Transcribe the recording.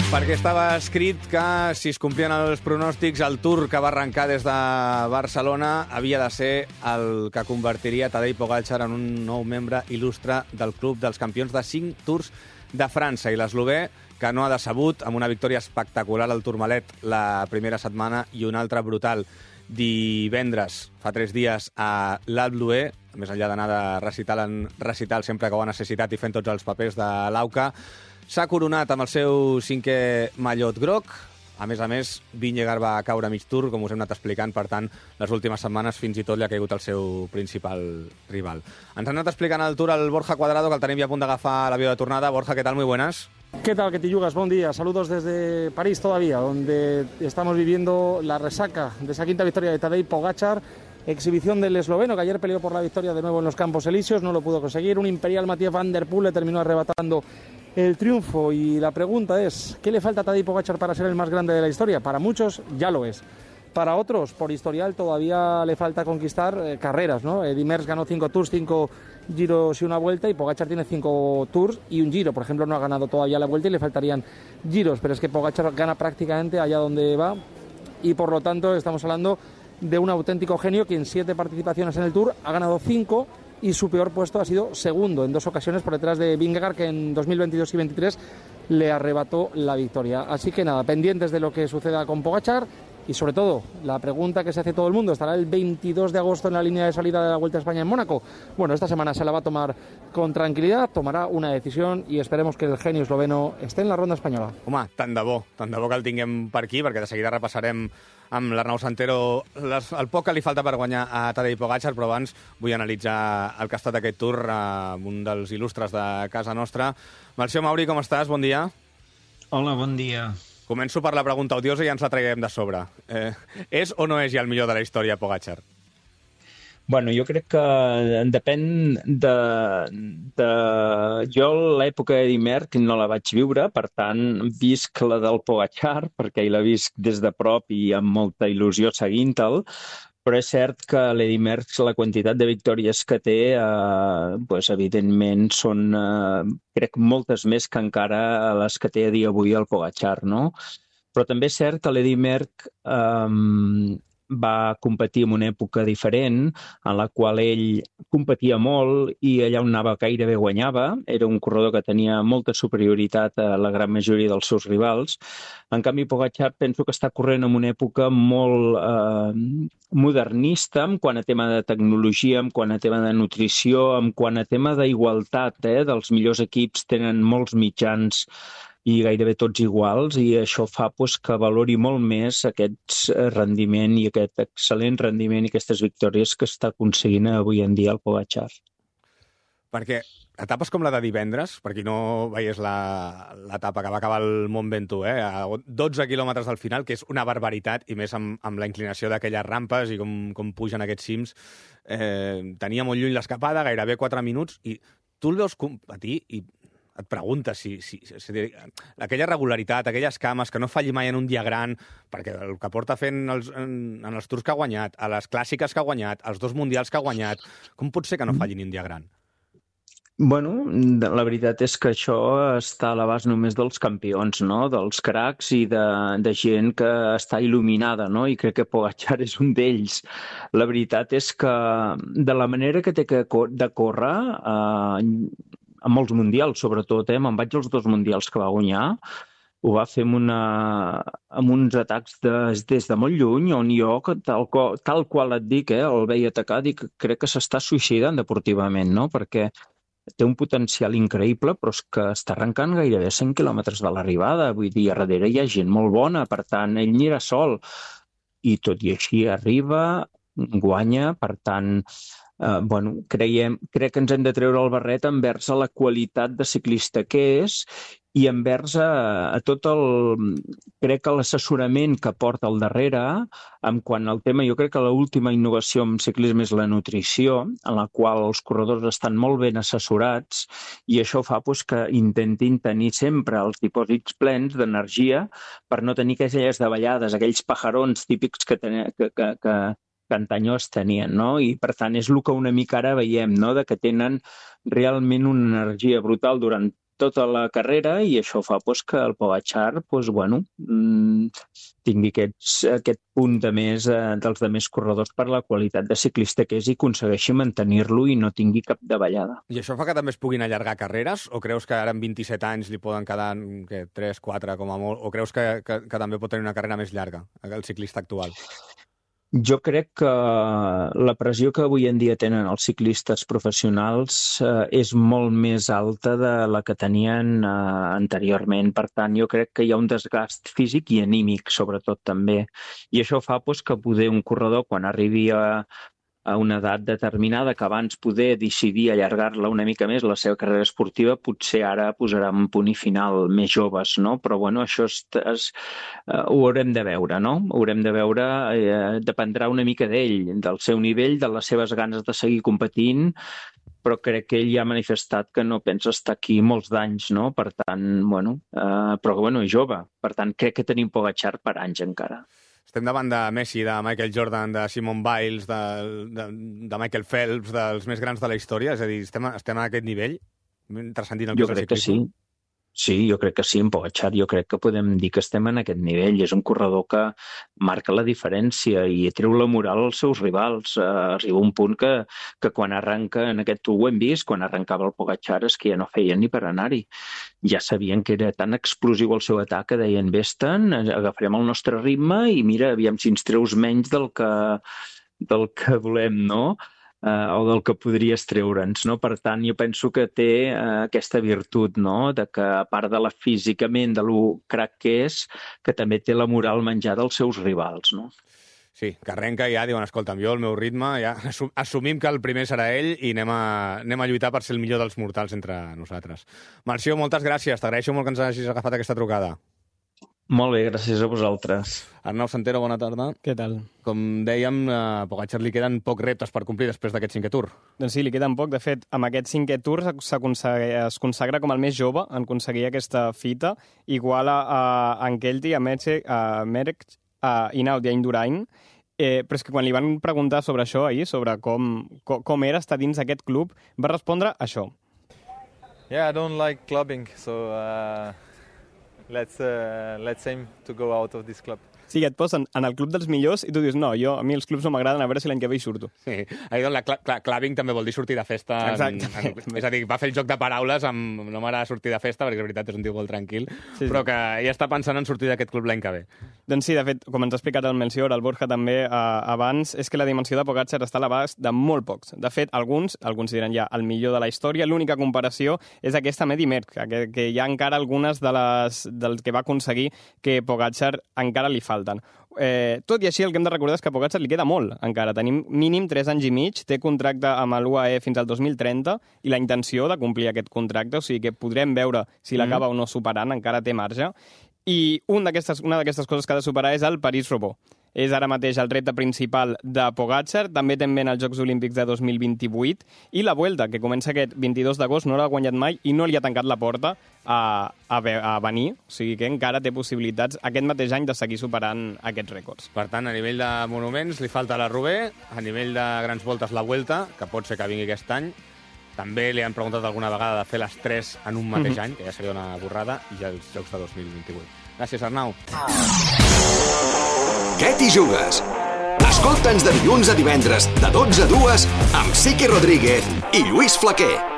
Perquè estava escrit que, si es complien els pronòstics, el Tour que va arrencar des de Barcelona havia de ser el que convertiria Tadej Pogačar en un nou membre il·lustre del Club dels Campions de 5 Tours de França. I l'eslovè, que no ha decebut, amb una victòria espectacular al Tourmalet la primera setmana i una altra brutal divendres, fa 3 dies, a l'Alpe d'Huez, més enllà d'anar de recital en recital sempre que ho ha necessitat i fent tots els papers de l'AUCA, s'ha coronat amb el seu 5è mallot groc. A més, Vingegaard va caure a mig Tour, com us hem anat explicant, per tant, les últimes setmanes fins i tot li ha caigut el seu principal rival. Ens ha anat explicant el Tour al Borja Cuadrado, que el tenim ja a punt d'agafar l'avió de tornada. Borja, ¿qué tal? Muy buenas. ¿Qué tal, Quetillugas? Buen día. Saludos desde París todavía, donde estamos viviendo la resaca de esa quinta victoria de Tadej Pogačar. Exhibición del esloveno, que ayer peleó por la victoria de nuevo en los Campos Elíseos, no lo pudo conseguir. Un Imperial Mathieu van der Poel le terminó arrebatando el triunfo. Y la pregunta es, ¿qué le falta a Tadej Pogačar para ser el más grande de la historia? Para muchos ya lo es. Para otros, por historial, todavía le falta conquistar carreras, ¿no? Eddy Merckx ganó 5 Tours, 5 Giros y una Vuelta, y Pogačar tiene 5 Tours y un Giro. Por ejemplo, no ha ganado todavía la Vuelta y le faltarían Giros, pero es que Pogačar gana prácticamente allá donde va, y por lo tanto estamos hablando de un auténtico genio que en 7 participaciones en el Tour ha ganado 5, y su peor puesto ha sido segundo en 2 ocasiones por detrás de Vingegaard, que en 2022 y 2023 le arrebató la victoria. Así que nada, pendientes de lo que suceda con Pogačar. Y sobre todo, la pregunta que se hace todo el mundo, ¿estará el 22 de agosto en la línea de salida de la Vuelta a España en Mónaco? Bueno, esta semana se la va a tomar con tranquilidad, tomarà una decisió i esperemos que el genio esloveno esté en la ronda espanyola. Home, tant de bo que el tinguem per aquí, perquè de seguida repassarem amb l'Arnau Santero el poc que li falta per guanyar a Tadej Pogačar, però abans vull analitzar el que ha estat aquest Tour amb un dels il·lustres de casa nostra. Melcior Mauri, com estàs? Bon dia. Hola, bon dia. Començo per la pregunta odiosa i ja ens la traiem de sobre. És o no és ja el millor de la història Pogačar? Bueno, jo crec que depèn de... Jo l'època d'Eddy Merckx no la vaig viure, per tant, visc la del Pogačar, perquè la visc des de prop i amb molta il·lusió seguint-el, però és cert que l'Eddy Merckx, la quantitat de victòries que té, evidentment són, crec, moltes més que encara les que té a dia avui el Pogačar, no? Però també és cert que l'Eddy Merckx va competir en una època diferent, en la qual ell competia molt i allà on anava gairebé guanyava. Era un corredor que tenia molta superioritat a la gran majoria dels seus rivals. En canvi, Pogačar penso que està corrent en una època molt modernista en quant a tema de tecnologia, en quant a tema de nutrició, en quant a tema d'igualtat, dels millors equips tenen molts mitjans i gairebé tots iguals, i això fa que valori molt més aquest rendiment i aquest excel·lent rendiment i aquestes victòries que està aconseguint avui en dia el Pogačar. Perquè etapes com la de divendres, per qui no veiés l'etapa que va acabar el Mont Ventoux, a 12 quilòmetres del final, que és una barbaritat, i més amb la inclinació d'aquelles rampes i com pugen aquests cims, tenia molt lluny l'escapada, gairebé 4 minuts, i tu el veus competir i et preguntes si aquella regularitat, aquelles cames, que no falli mai en un dia gran, perquè el que porta fent en els Tours que ha guanyat, a les clàssiques que ha guanyat, als 2 mundials que ha guanyat, com pot ser que no falli ni un dia gran? Bueno, la veritat és que això està a l'abast només dels campions, no? Dels cracs i de gent que està il·luminada, no? I crec que Pogačar és un d'ells. La veritat és que de la manera que té de córrer, a molts mundials, sobretot, me'n vaig als 2 mundials que va guanyar, ho va fer amb uns atacs des de molt lluny, on jo, tal qual et dic, el veia atacar, dic, crec que s'està suïcidant deportivament, no? Perquè té un potencial increïble, però és que està arrencant gairebé 100 quilòmetres de l'arribada, vull dir, a darrere hi ha gent molt bona, per tant, ell n'hi era sol, i tot i així arriba, guanya, per tant, crec que ens hem de treure el barret envers a la qualitat de ciclista que és i envers a tot crec que l'assessorament que porta al darrere en quant al tema. Jo crec que l'última innovació en ciclisme és la nutrició, en la qual els corredors estan molt ben assessorats, i això fa que intentin tenir sempre els dipòsits plens d'energia per no tenir aquelles davallades, aquells pajarons típics que antany es tenien, no? I per tant és el que una mica ara veiem, no? De que tenen realment una energia brutal durant tota la carrera i això fa que el Pogačar tingui aquest punt de més dels demés corredors per la qualitat de ciclista que és i aconsegueixi mantenir-lo i no tingui cap davallada. I això fa que també es puguin allargar carreres? O creus que ara amb 27 anys li poden quedar 3, 4 com a molt? O creus que també pot tenir una carrera més llarga, el ciclista actual? Jo crec que la pressió que avui en dia tenen els ciclistes professionals és molt més alta de la que tenien anteriorment. Per tant, jo crec que hi ha un desgast físic i anímic, sobretot, també. I això fa que poder un corredor, quan arribi a una edat determinada, que abans poder decidir allargar-la una mica més, la seva carrera esportiva, potser ara posarà un punt i final més joves, no? Però, això ho haurem de veure, no? Ho haurem de veure, dependrà una mica d'ell, del seu nivell, de les seves ganes de seguir competint, però crec que ell ja ha manifestat que no pensa estar aquí molts d'anys, no? Per tant, però és jove. Per tant, crec que tenim Pogačar per anys encara. Estem davant de Messi, de Michael Jordan, de Simone Biles, de Michael Phelps, dels més grans de la història? És a dir, estem a aquest nivell? Transcendint el jo crec que sí. Sí, jo crec que sí, en Pogačar jo crec que podem dir que estem en aquest nivell. És un corredor que marca la diferència i treu la moral als seus rivals. Arriba un punt que quan arranca, en aquest ho hem vist, quan arrencava el Pogačar és que ja no feien ni per anar-hi. Ja sabien que era tan explosiu el seu atac que deien, vés-te'n, agafarem el nostre ritme i mira, aviam si ens treus menys del que volem, no? O del que podries treure'ns, no? Per tant, jo penso que té aquesta virtut, no? De que, a part de la físicament, de lo crac que és, que també té la moral menjada als seus rivals, no? Sí, que arrenca i ja diuen, escolta'm, jo el meu ritme, ja assumim que el primer serà ell i anem a lluitar per ser el millor dels mortals entre nosaltres. Marció, moltes gràcies, t'agraeixo molt que ens hagis agafat aquesta trucada. Molt bé, gràcies a vosaltres. Arnau Santero, bona tarda. Què tal? Com dèiem, a Pogačar li queden pocs reptes per complir després d'aquest 5è Tour. Doncs sí, li queden poc. De fet, amb aquest 5è Tour es consagra com el més jove en aconseguir aquesta fita, igual a Ankelty, a Merckx, a Hinault i a Indurain. Però és que quan li van preguntar sobre això ahir, sobre com era estar dins aquest club, va respondre això. Yeah, I don't like clubbing, so let's aim to go out of this club. Sí, et posen en el club dels millors i tu dius, no, a mi els clubs no m'agraden, a veure si l'any que ve hi surto. Sí, ahir doncs clubbing també vol dir sortir de festa. Exacte. És a dir, va fer el joc de paraules amb no m'agrada sortir de festa, perquè la veritat és un tio molt tranquil, però que ja està pensant en sortir d'aquest club l'any que ve. Doncs sí, de fet, com ens ha explicat el Melcior, el Borja també abans, és que la dimensió de Pogačar està a l'abast de molt pocs. De fet, alguns diran ja el millor de la història. L'única comparació és aquesta amb Eddy Merckx, que hi ha encara algunes del que va aconseguir que Pogačar encara li falten. Tot i així, el que hem de recordar és que a Pogačar li queda molt encara. Tenim mínim 3 anys i mig, té contracte amb l'UAE fins al 2030 i la intenció de complir aquest contracte, o sigui que podrem veure si l'acaba o no superant, encara té marge. I una d'aquestes coses que ha de superar és el París-Roubaix. És ara mateix el repte principal de Pogačar, també té en ment els Jocs Olímpics de 2028, i la Vuelta, que comença aquest 22 d'agost, no l'ha guanyat mai i no li ha tancat la porta a venir, o sigui que encara té possibilitats aquest mateix any de seguir superant aquests rècords. Per tant, a nivell de monuments li falta la Roubaix, a nivell de grans voltes la Vuelta, que pot ser que vingui aquest any. També li han preguntat alguna vegada de fer les 3 en un mateix any, que ja seria una borrada, i ja els Jocs de 2028. Gràcies, Arnau. Què t'hi jugues? Escolta'ns de dilluns a divendres, de 12 a 2, amb Siqui Rodríguez i Lluís Flaquer.